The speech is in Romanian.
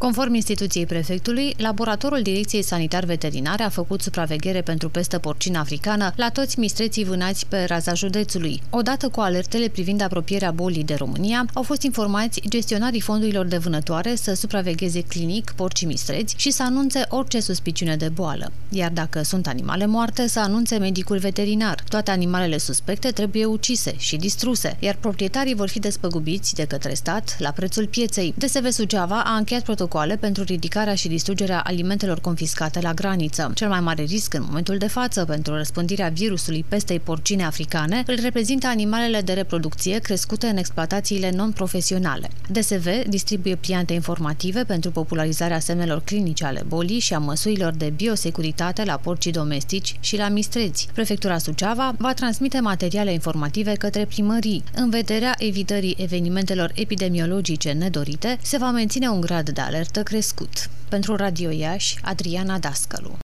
Conform instituției prefectului, laboratorul Direcției Sanitar-Veterinare a făcut supraveghere pentru pestă porcină africană la toți mistreții vânați pe raza județului. Odată cu alertele privind apropierea bolii de România, au fost informați gestionarii fondurilor de vânătoare să supravegheze clinic porcii mistreți și să anunțe orice suspiciune de boală. Iar dacă sunt animale moarte, să anunțe medicul veterinar. Toate animalele suspecte trebuie ucise și distruse, iar proprietarii vor fi despăgubiți de către stat la prețul pieței. DSV Suceava a încheiat protocoale pentru ridicarea și distrugerea alimentelor confiscate la graniță. Cel mai mare risc în momentul de față pentru răspândirea virusului pestei porcine africane îl reprezintă animalele de reproducție crescute în exploatațiile non-profesionale. DSV distribuie pliante informative pentru popularizarea semnelor clinice ale bolii și a măsurilor de biosecuritate la porcii domestici și la mistreți. Prefectura Suceava va transmite materiale informative către primării. În vederea evitării evenimentelor epidemiologice nedorite, se va menține un grad de alertă crescut. Pentru Radio Iași, Adriana Dascălu.